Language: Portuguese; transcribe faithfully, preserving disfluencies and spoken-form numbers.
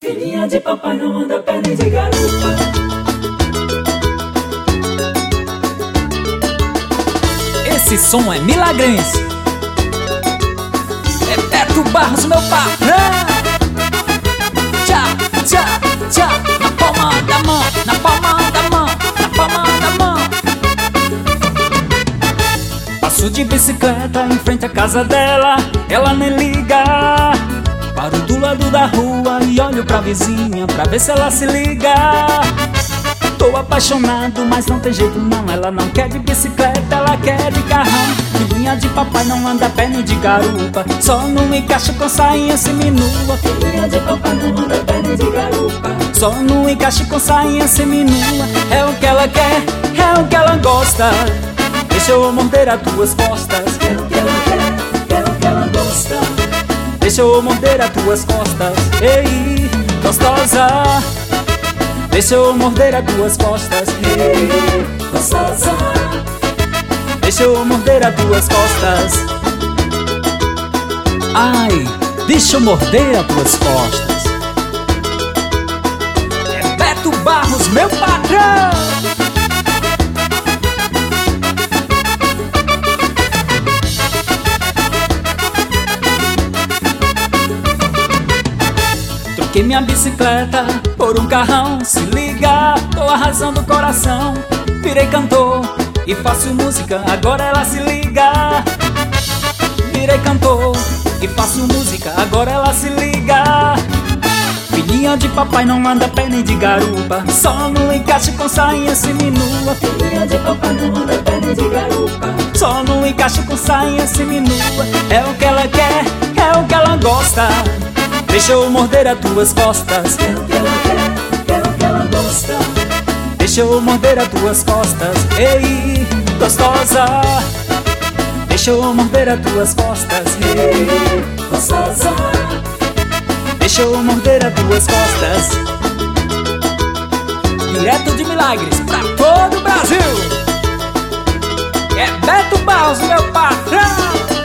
Filhinha de papai não anda pé nem de garupa. Esse som é milagrense. É Beto Barros, meu patrão. Tchá, tchá, tchá. Na palma da mão, na palma da mão, na palma da mão. Passo de bicicleta em frente à casa dela, ela nem liga. Paro do lado da rua e olho pra vizinha pra ver se ela se liga. Tô apaixonado, mas não tem jeito não. Ela não quer de bicicleta, ela quer de carrão. Filhinha de papai não anda pé nem de garupa, só não encaixa com sainha seminua. Filhinha de papai não anda pé nem de garupa, só não encaixa com sainha seminua. É o que ela quer, é o que ela gosta. Deixa eu morder as tuas costas. é o que ela quer, é o que ela gosta. Deixa eu morder as tuas costas. Ei, gostosa. Deixa eu morder as tuas costas. Ei, gostosa. Deixa eu morder as tuas costas. Ai, deixa eu morder as tuas costas. É Beto Barros, meu patrão. Troquei minha bicicleta por um carrão. Se liga, tô arrasando o coração. Virei cantor e faço música, agora ela se liga. Virei cantor e faço música, agora ela se liga. Filhinha de papai não anda pé nem de garupa, só no encaixe com sainha seminua. Filhinha de papai não anda pé nem de garupa, só no encaixe com sainha seminua. É o que ela quer, é o que ela gosta. Deixa eu morder as tuas costas. é o que ela quer, é o que ela gosta. Deixa eu morder as tuas costas. Ei, gostosa. Deixa eu morder as tuas costas. Ei, gostosa. Deixa eu morder as tuas costas. Direto de Milagres pra todo o Brasil. É Beto Barros, meu patrão.